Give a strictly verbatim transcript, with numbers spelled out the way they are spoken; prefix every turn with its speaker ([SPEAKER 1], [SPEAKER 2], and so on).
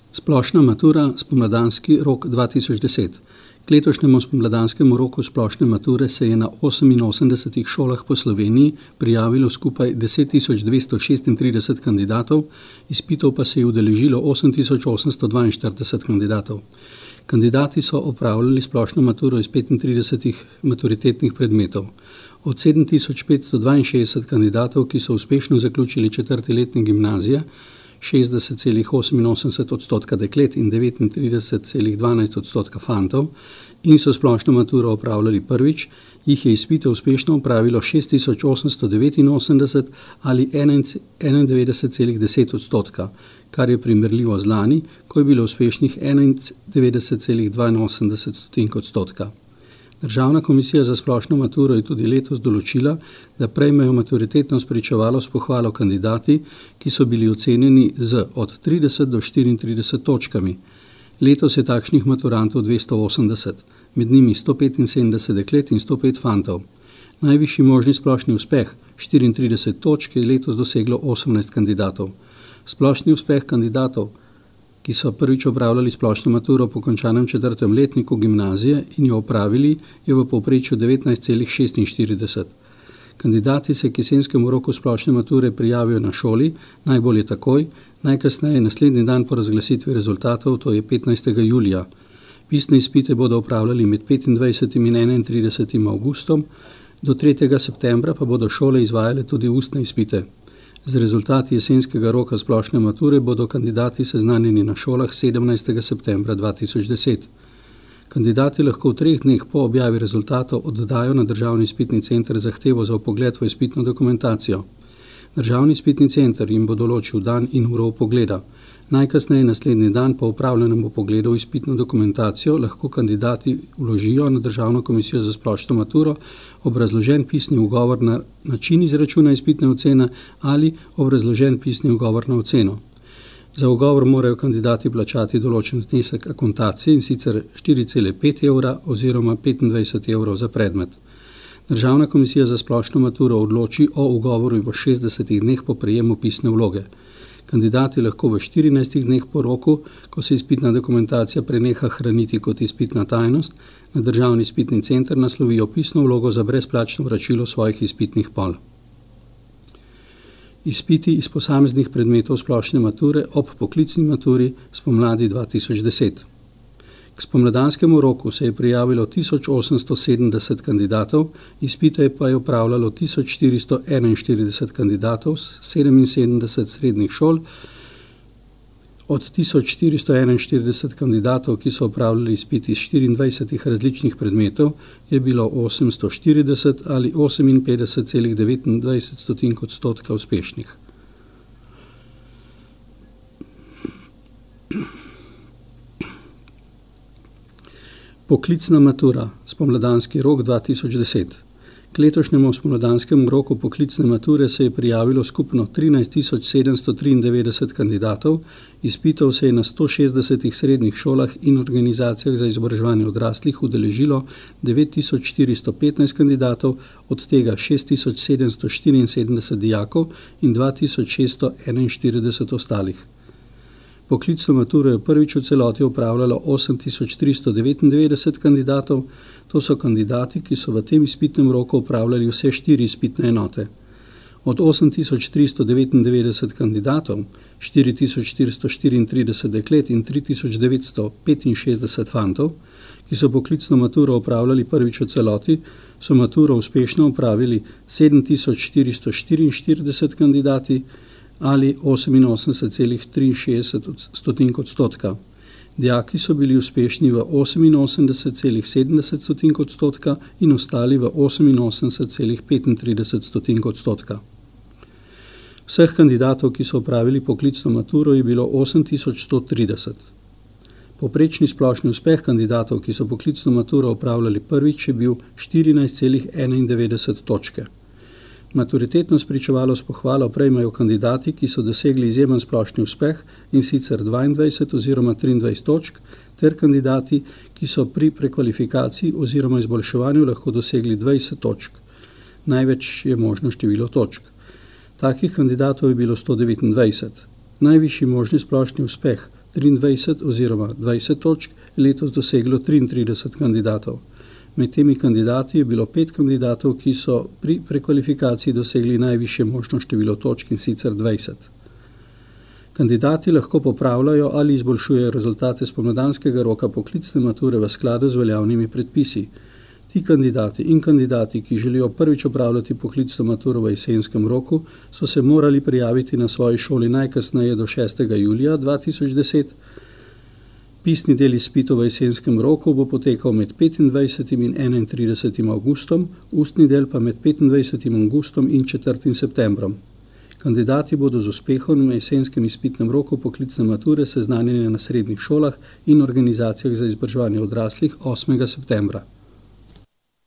[SPEAKER 1] Splošna matura, spomladanski rok dva tisoč deset. K letošnjemu spomladanskemu roku splošne mature se je na oseminosemdesetih šolah po Sloveniji prijavilo skupaj deset tisoč dvesto šestintrideset kandidatov, izpitov pa se je udeležilo osem tisoč osemsto dvainštirideset kandidatov. Kandidati so opravljali splošno maturo iz petintridesetih maturitetnih predmetov. Od sedem tisoč petsto dvainšestdeset kandidatov, ki so uspešno zaključili četrti letnik gimnazije, šestdeset celih oseminosemdeset odstotka deklet in devetintrideset celih dvanajst odstotka fantov in so splošno maturo opravljali prvič, jih je izpite uspešno opravilo šest tisoč osemsto devetinosemdeset ali enaindevetdeset celih deset odstotka, kar je primerljivo z lani, ko je bilo uspešnih enaindevetdeset celih dvainosemdeset odstotka. Državna komisija za splošno maturo je tudi letos določila, da prejmejo maturitetno spričevalo s pohvalo kandidati, ki so bili ocenjeni z od trideset do štiriintrideset točkami. Letos je takšnih maturantov dvesto osemdeset, med njimi sto petinsedemdeset deklet in sto pet fantov. Najvišji možni splošni uspeh, štiriintrideset točk, je letos doseglo osemnajst kandidatov. Splošni uspeh kandidatov, ki so prvič opravljali splošno maturo po končanem četrtem letniku gimnazije in jo opravili, je v povprečju devetnajst celih šestinštirideset. Kandidati se k jesenskemu roku splošne mature prijavijo na šoli, najbolje takoj, najkasneje naslednji dan po razglasitvi rezultatov, to je petnajstega julija. Pisne izpite bodo opravljali med petindvajsetim in enaintridesetim avgustom, do tretjega septembra pa bodo šole izvajale tudi ustne izpite. Z rezultati jesenskega roka splošne mature bodo kandidati seznanjeni na šolah sedemnajstega septembra dva tisoč deset. Kandidati lahko v treh dneh po objavi rezultatov oddajo na Državni izpitni center zahtevo za vpogled v izpitno dokumentacijo. Državni izpitni center jim bo določil dan in uro vpogleda. Najkasneje naslednji dan po opravljenem vpogledu v izpitno dokumentacijo lahko kandidati vložijo na Državno komisijo za splošno maturo obrazložen pisni ugovor na način izračuna izpitne ocene ali obrazložen pisni ugovor na oceno. Za ugovor morajo kandidati plačati določen znesek akontacije, in sicer štiri cele pet evra oziroma petindvajset evrov za predmet. Državna komisija za splošno maturo odloči o ugovoru v šestdesetih dneh po prejemu pisne vloge. Kandidati lahko v štirinajstih dneh po roku, ko se izpitna dokumentacija preneha hraniti kot izpitna tajnost, na Državni izpitni center naslovijo pisno vlogo za brezplačno vračilo svojih izpitnih pol. Izpiti iz posameznih predmetov splošne mature ob poklicni maturi spomladi dva tisoč deset. K spomladanskemu roku se je prijavilo tisoč osemsto sedemdeset kandidatov, izpite pa je opravljalo tisoč štiristo enainštirideset kandidatov s sedeminsedemdeset srednjih šol. Od tisoč štiristo enainštirideset kandidatov, ki so opravljali izpit iz štiriindvajsetih različnih predmetov, je bilo osemsto štirideset ali oseminpetdeset celih devetindvajset odstotka uspešnih. Poklicna matura, spomladanski rok dva tisoč deset. K letošnjemu spomladanskemu roku poklicne mature se je prijavilo skupno trinajst tisoč sedemsto triindevetdeset kandidatov, izpitov se je na sto šestdesetih srednjih šolah in organizacijah za izobraževanje odraslih udeležilo devet tisoč štiristo petnajst kandidatov, od tega šest tisoč sedemsto štiriinsedemdeset dijakov in dva tisoč šeststo enainštirideset ostalih. Poklicno maturo je prvič v celoti opravljalo osem tisoč tristo devetindevetdeset kandidatov, to so kandidati, ki so v tem izpitnem roku opravljali vse štiri izpitne enote. Od osem tisoč tristo devetindevetdeset kandidatov, štiri tisoč štiristo štiriintrideset deklet in tri tisoč devetsto petinšestdeset fantov, ki so poklicno maturo opravljali prvič v celoti, so maturo uspešno opravili sedem tisoč štiristo štiriinštirideset kandidati, ali oseminosemdeset celih triinšestdeset odstotka. Dijaki so bili uspešni v oseminosemdeset celih sedemdeset odstotka in ostali v oseminosemdeset celih petintrideset odstotka. Vseh kandidatov, ki so opravili poklicno maturo, je bilo osem tisoč sto trideset. Povprečni splošni uspeh kandidatov, ki so poklicno maturo opravljali prvič, je bil štirinajst celih enaindevetdeset točke. Maturitetno spričevalo s pohvalo prejmejo kandidati, ki so dosegli izjemen splošni uspeh, in sicer dvaindvajset oziroma triindvajset točk, ter kandidati, ki so pri prekvalifikaciji oziroma izboljševanju lahko dosegli dvajset točk. Največ je možno število točk. Takih kandidatov je bilo sto devetindvajset. Najvišji možni splošni uspeh triindvajset oziroma dvajset točk, je letos doseglo triintrideset kandidatov. Med temi kandidati je bilo pet kandidatov, ki so pri prekvalifikaciji dosegli najvišje možno število točk, in sicer dvajset. Kandidati lahko popravljajo ali izboljšujejo rezultate spomladanskega roka poklicne mature v skladu z veljavnimi predpisi. Ti kandidati in kandidati, ki želijo prvič opravljati poklicno maturo v jesenskem roku, so se morali prijaviti na svoji šoli najkasneje do šestega julija dva tisoč deset. Pisni del izpitov v jesenskem roku bo potekal med petindvajsetim in enaintridesetim avgustom, ustni del pa med petindvajsetim avgustom in četrtim septembrom. Kandidati bodo z uspehom na jesenskem izpitnem roku poklicne mature seznanjeni na srednjih šolah in organizacijah za izobraževanje odraslih osmega septembra.